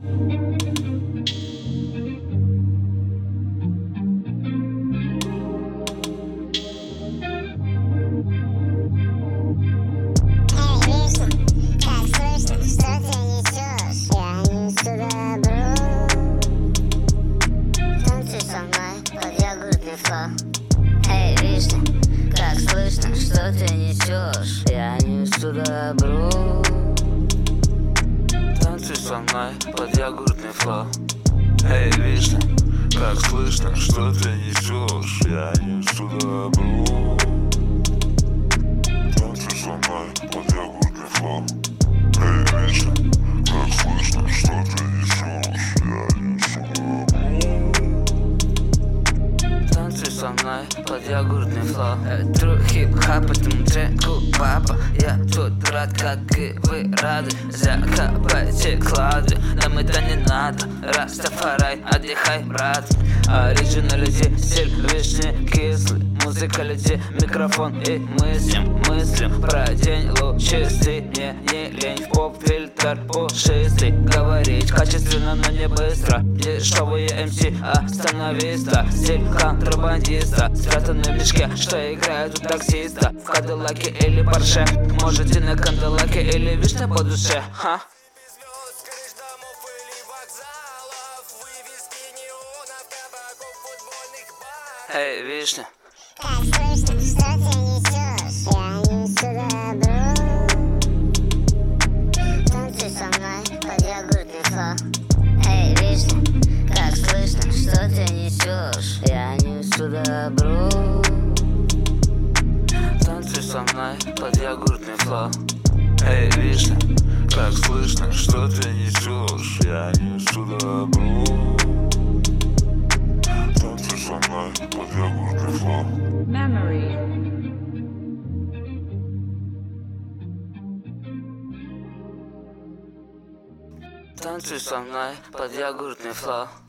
Эй, Вишня, как слышно, что ты несешь? Я несу добро. Танцуй со мной под йогуртный флоу. Эй, Вишня, как слышно, что ты несешь? Я несу добро. Танцуй со мной под йогуртный флоу. Эй, Вишня, как слышно, что ты несешь? Я несу добро. Танцуй со мной под йогуртный флоу. True хип-хап этому треку, папа. Я тут рад, как и вы рады. Закопайте клады, нам это не надо. Растафарай, отдыхай, брат. Оригиналити, стиль вишни кислый. Музыкалити, микрофон и мыслим про день лучистый. Мне не лень в поп-фильтр пушистый. Говорить качественно, но не быстро. Дешевые МС, остановиста. Стиль контрабандиста, спрятанный в мешке, что играет у таксиста. В Кадиллаке или Порше, можете на Кандалаке или Вишня по душе, ха? Эй, Вишня, как слышно, что ты несешь? Я несу добро. Танцуй со мной под йогуртный флоу. Эй, Вишня, как слышно, что ты несешь? Я несу добро. танцуй со мной под йогуртный флоу. Эй, Вишня, как слышно, что ты несешь? Я несу добро. Танцуй со мной под йогуртный флоу. Memory. Танцуй со мной под йогуртный флоу.